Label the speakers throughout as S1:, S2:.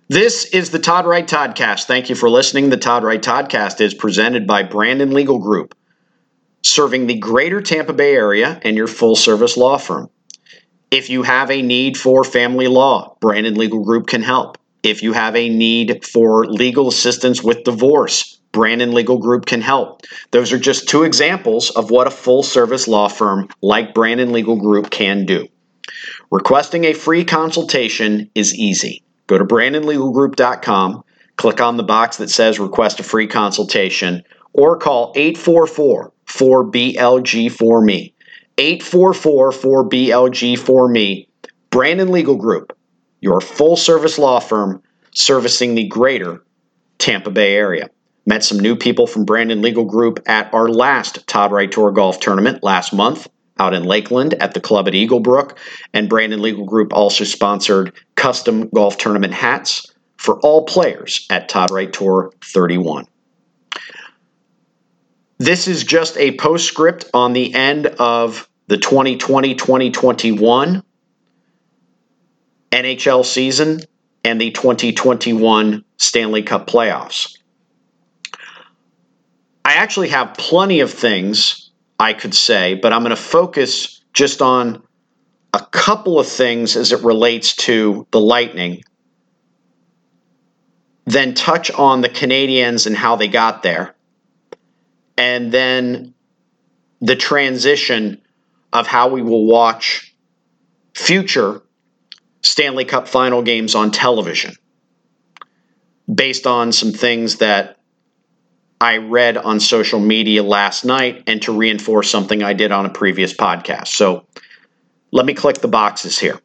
S1: This is the Todd Wright Toddcast. Thank you for listening. The Todd Wright Toddcast is presented by Brandon Legal Group, serving the greater Tampa Bay area and your full-service law firm. If you have a need for family law, Brandon Legal Group can help. If you have a need for legal assistance with divorce, Brandon Legal Group can help. Those are just two examples of what a full-service law firm like Brandon Legal Group can do. Requesting a free consultation is easy. Go to BrandonLegalGroup.com, click on the box that says Request a Free Consultation, or call 844-4BLG-4ME. 844-4BLG-4ME. Brandon Legal Group, your full-service law firm servicing the greater Tampa Bay area. Met some new people from Brandon Legal Group at our last Todd Wright Tour Golf Tournament last month out in Lakeland at the club at Eaglebrook. And Brandon Legal Group also sponsored custom golf tournament hats for all players at Todd Wright Tour 31. This is just a postscript on the end of the 2020-2021 NHL season and the 2021 Stanley Cup playoffs. I actually have plenty of things I could say, but I'm going to focus just on a couple of things as it relates to the Lightning, then touch on the Canadiens and how they got there, and then the transition of how we will watch future Stanley Cup final games on television based on some things that I read on social media last night and to reinforce something I did on a previous podcast. So let me click the boxes here.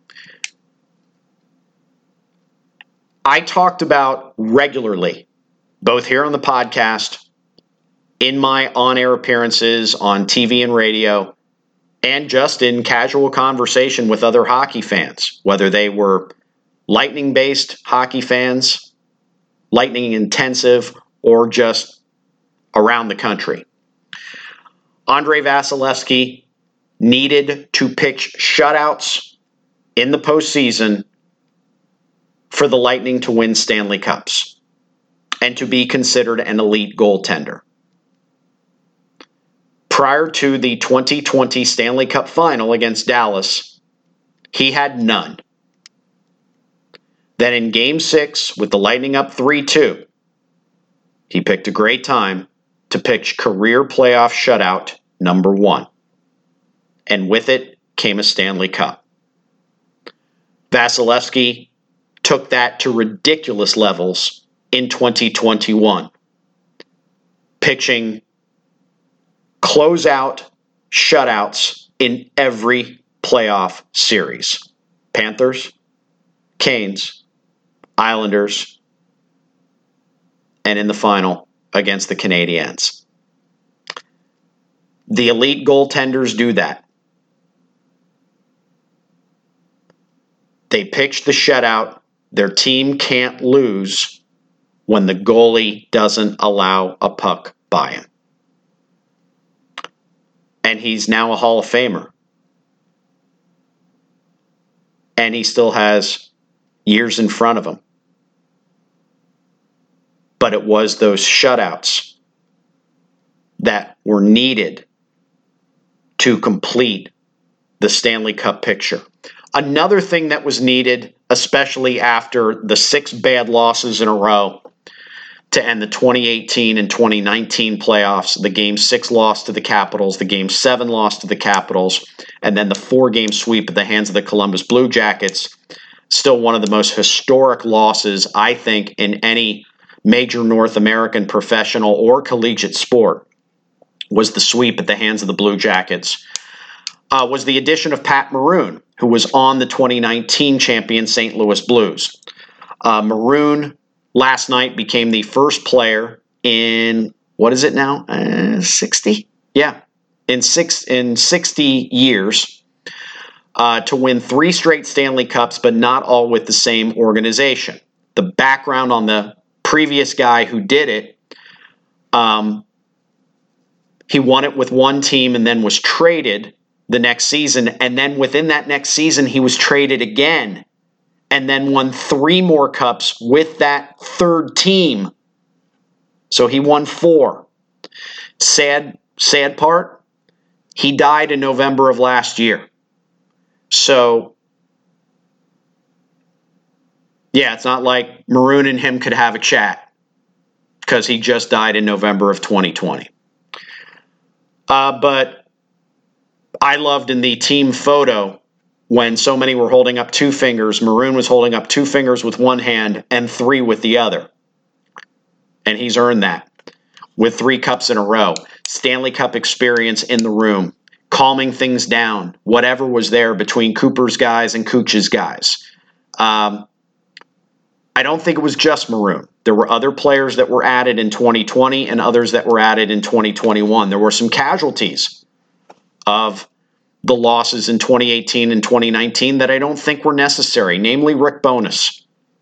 S1: I talked about regularly, both here on the podcast, in my on-air appearances on TV and radio, and just in casual conversation with other hockey fans, whether they were Lightning-based hockey fans, Lightning intensive, or just around the country. Andrei Vasilevskiy needed to pitch shutouts in the postseason for the Lightning to win Stanley Cups and to be considered an elite goaltender. Prior to the 2020 Stanley Cup final against Dallas, he had none. Then in Game 6, with the Lightning up 3-2, he picked a great time to pitch career playoff shutout number 1. And with it came a Stanley Cup. Vasilevskiy took that to ridiculous levels in 2021, pitching closeout shutouts in every playoff series. Panthers, Canes, Islanders, and in the final against the Canadiens. The elite goaltenders do that. They pitch the shutout. Their team can't lose when the goalie doesn't allow a puck by him. And he's now a Hall of Famer. And he still has years in front of him. But it was those shutouts that were needed to complete the Stanley Cup picture. Another thing that was needed, especially after the 6 bad losses in a row to end the 2018 and 2019 playoffs, the Game 6 loss to the Capitals, the Game 7 loss to the Capitals, and then the 4-game sweep at the hands of the Columbus Blue Jackets. Still one of the most historic losses, I think, in any major North American professional or collegiate sport, was the sweep at the hands of the Blue Jackets. Was the addition of Pat Maroon, who was on the 2019 champion St. Louis Blues. Maroon last night became the first player in, what is it now, 60? Yeah, in 60 years to win 3 straight Stanley Cups, but not all with the same organization. The background on the previous guy who did it, he won it with one team and then was traded the next season, and then within that next season he was traded again and then won 3 more cups with that third team. So he won 4. Sad part, he died in November of last year. So, yeah, it's not like Maroon and him could have a chat because he just died in November of 2020. But I loved in the team photo when so many were holding up 2 fingers, Maroon was holding up 2 fingers with one hand and 3 with the other. And he's earned that with 3 cups in a row. Stanley Cup experience in the room, calming things down, whatever was there between Cooper's guys and Cooch's guys. I don't think it was just Maroon. There were other players that were added in 2020 and others that were added in 2021. There were some casualties of the losses in 2018 and 2019 that I don't think were necessary, namely Rick Bowness,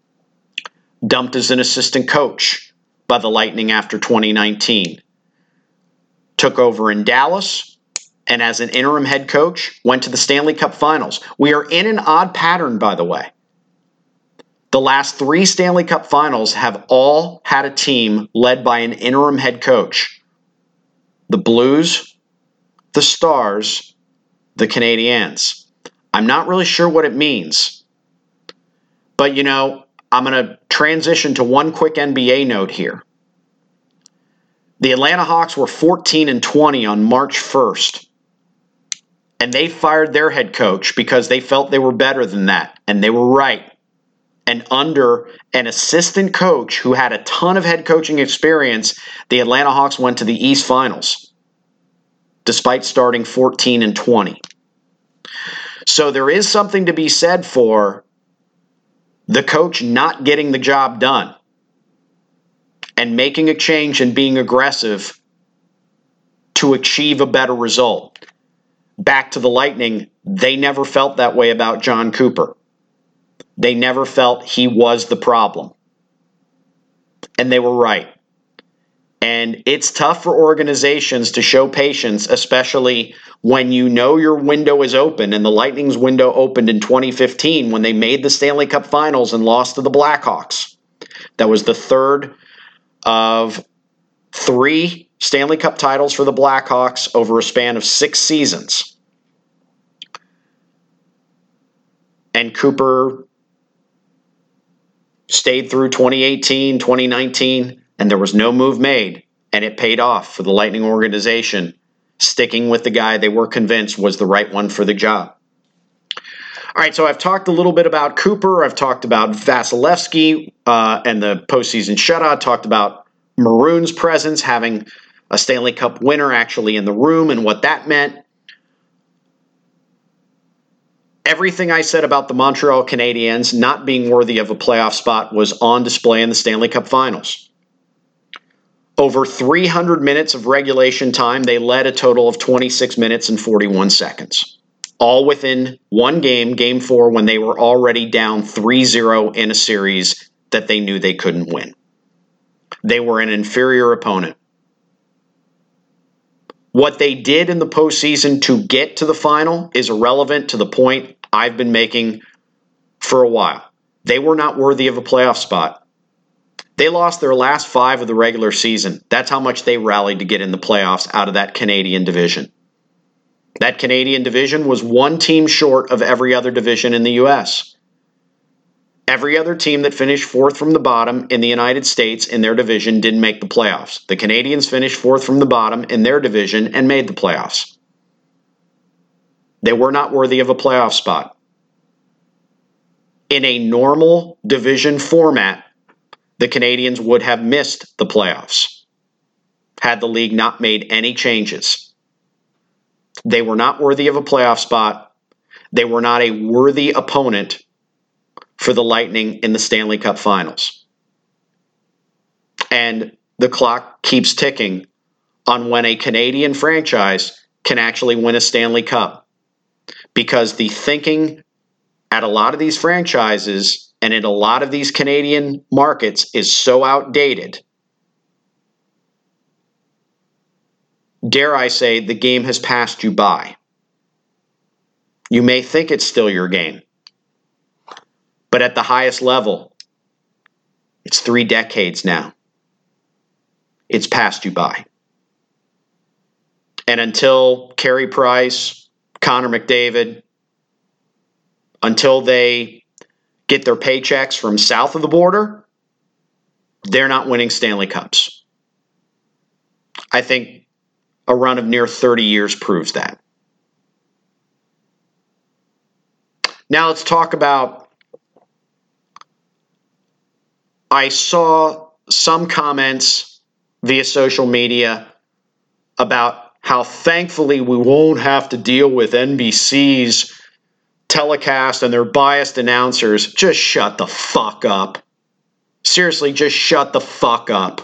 S1: dumped as an assistant coach by the Lightning after 2019, took over in Dallas, and as an interim head coach, went to the Stanley Cup Finals. We are in an odd pattern, by the way. The last 3 Stanley Cup Finals have all had a team led by an interim head coach. The Blues, the Stars, the Canadiens. I'm not really sure what it means. But, I'm going to transition to one quick NBA note here. The Atlanta Hawks were 14-20 on March 1st. And they fired their head coach because they felt they were better than that. And they were right. And under an assistant coach who had a ton of head coaching experience, the Atlanta Hawks went to the East Finals, despite starting 14-20. So there is something to be said for the coach not getting the job done and making a change and being aggressive to achieve a better result. Back to the Lightning, they never felt that way about John Cooper. They never felt he was the problem. And they were right. And it's tough for organizations to show patience, especially when you know your window is open. And the Lightning's window opened in 2015 when they made the Stanley Cup Finals and lost to the Blackhawks. That was the third of 3 Stanley Cup titles for the Blackhawks over a span of 6 seasons. And Cooper stayed through 2018, 2019, and there was no move made, and it paid off for the Lightning organization, sticking with the guy they were convinced was the right one for the job. All right, so I've talked a little bit about Cooper. I've talked about Vasilevsky and the postseason shutout. Talked about Maroon's presence, having a Stanley Cup winner actually in the room and what that meant. Everything I said about the Montreal Canadiens not being worthy of a playoff spot was on display in the Stanley Cup Finals. Over 300 minutes of regulation time, they led a total of 26 minutes and 41 seconds. All within one game, Game 4, when they were already down 3-0 in a series that they knew they couldn't win. They were an inferior opponent. What they did in the postseason to get to the final is irrelevant to the point I've been making for a while. They were not worthy of a playoff spot. They lost their last 5 of the regular season. That's how much they rallied to get in the playoffs out of that Canadian division. That Canadian division was 1 team short of every other division in the U.S. Every other team that finished 4th from the bottom in the United States in their division didn't make the playoffs. The Canadians finished 4th from the bottom in their division and made the playoffs. They were not worthy of a playoff spot. In a normal division format, the Canadians would have missed the playoffs had the league not made any changes. They were not worthy of a playoff spot. They were not a worthy opponent for the Lightning in the Stanley Cup Finals. And the clock keeps ticking on when a Canadian franchise can actually win a Stanley Cup. Because the thinking at a lot of these franchises and in a lot of these Canadian markets is so outdated. Dare I say, the game has passed you by. You may think it's still your game. But at the highest level, it's 3 decades now. It's passed you by. And until Carey Price, Connor McDavid, until they get their paychecks from south of the border, they're not winning Stanley Cups. I think a run of near 30 years proves that. Now let's talk about, I saw some comments via social media about how thankfully we won't have to deal with NBC's telecast and their biased announcers. Just shut the fuck up. Seriously, just shut the fuck up.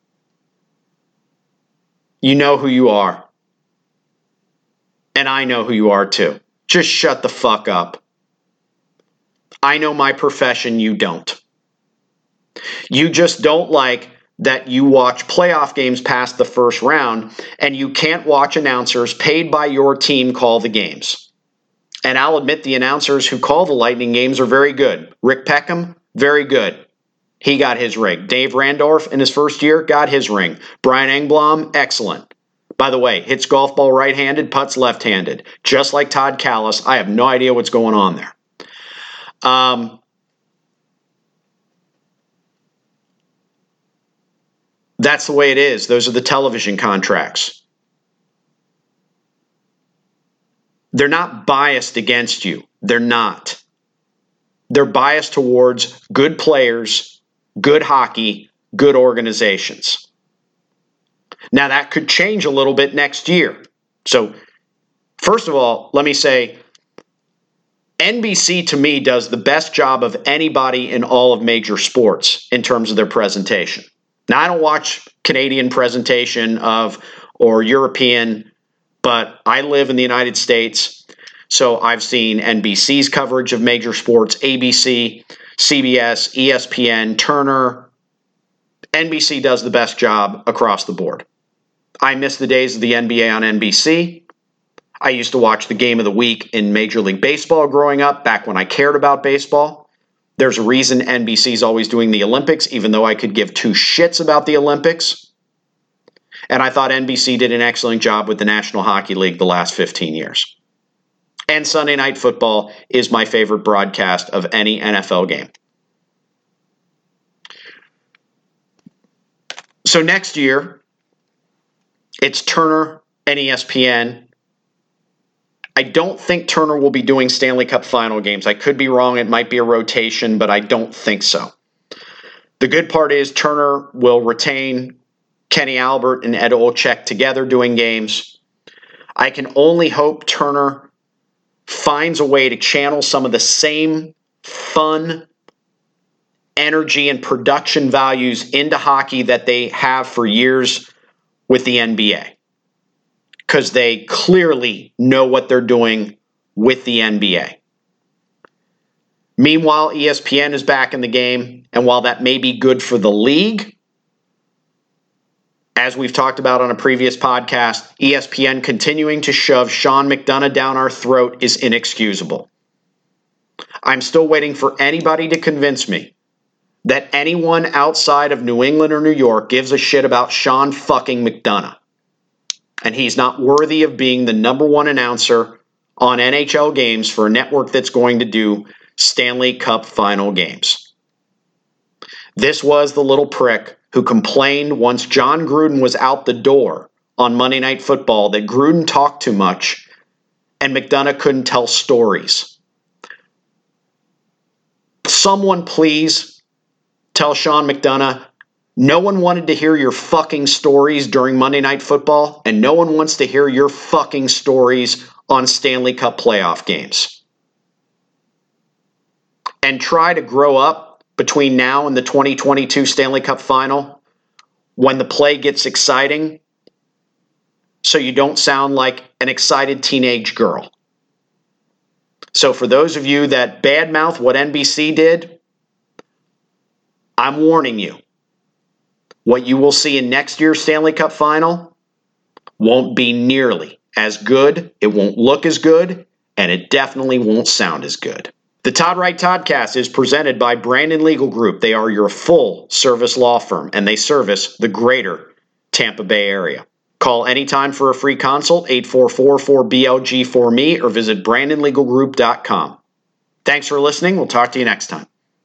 S1: You know who you are. And I know who you are too. Just shut the fuck up. I know my profession, you don't. You just don't like that you watch playoff games past the first round and you can't watch announcers paid by your team call the games. And I'll admit the announcers who call the Lightning games are very good. Rick Peckham, very good. He got his ring. Dave Randorf in his first year got his ring. Brian Engblom, excellent. By the way, hits golf ball right-handed, putts left-handed. Just like Todd Callis. I have no idea what's going on there. That's the way it is. Those are the television contracts. They're not biased against you. They're not. They're biased towards good players, good hockey, good organizations. Now, that could change a little bit next year. So, first of all, let me say, NBC to me does the best job of anybody in all of major sports in terms of their presentation. Now, I don't watch Canadian presentation or European, but I live in the United States, so I've seen NBC's coverage of major sports, ABC, CBS, ESPN, Turner. NBC does the best job across the board. I miss the days of the NBA on NBC. I used to watch the game of the week in Major League Baseball growing up, back when I cared about baseball. There's a reason NBC's always doing the Olympics, even though I could give 2 shits about the Olympics. And I thought NBC did an excellent job with the National Hockey League the last 15 years. And Sunday Night Football is my favorite broadcast of any NFL game. So next year, it's Turner and ESPN. I don't think Turner will be doing Stanley Cup final games. I could be wrong. It might be a rotation, but I don't think so. The good part is Turner will retain Kenny Albert and Ed Olczyk together doing games. I can only hope Turner finds a way to channel some of the same fun, energy, and production values into hockey that they have for years with the NBA. Because they clearly know what they're doing with the NBA. Meanwhile, ESPN is back in the game, and while that may be good for the league, as we've talked about on a previous podcast, ESPN continuing to shove Sean McDonough down our throat is inexcusable. I'm still waiting for anybody to convince me that anyone outside of New England or New York gives a shit about Sean fucking McDonough. And he's not worthy of being the number 1 announcer on NHL games for a network that's going to do Stanley Cup final games. This was the little prick who complained once John Gruden was out the door on Monday Night Football that Gruden talked too much and McDonough couldn't tell stories. Someone please tell Sean McDonough, no one wanted to hear your fucking stories during Monday Night Football, and no one wants to hear your fucking stories on Stanley Cup playoff games. And try to grow up between now and the 2022 Stanley Cup Final when the play gets exciting, so you don't sound like an excited teenage girl. So for those of you that badmouth what NBC did, I'm warning you. What you will see in next year's Stanley Cup Final won't be nearly as good, it won't look as good, and it definitely won't sound as good. The Todd Wright Toddcast is presented by Brandon Legal Group. They are your full-service law firm, and they service the greater Tampa Bay area. Call anytime for a free consult, 844-4BLG4ME, or visit BrandonLegalGroup.com. Thanks for listening. We'll talk to you next time.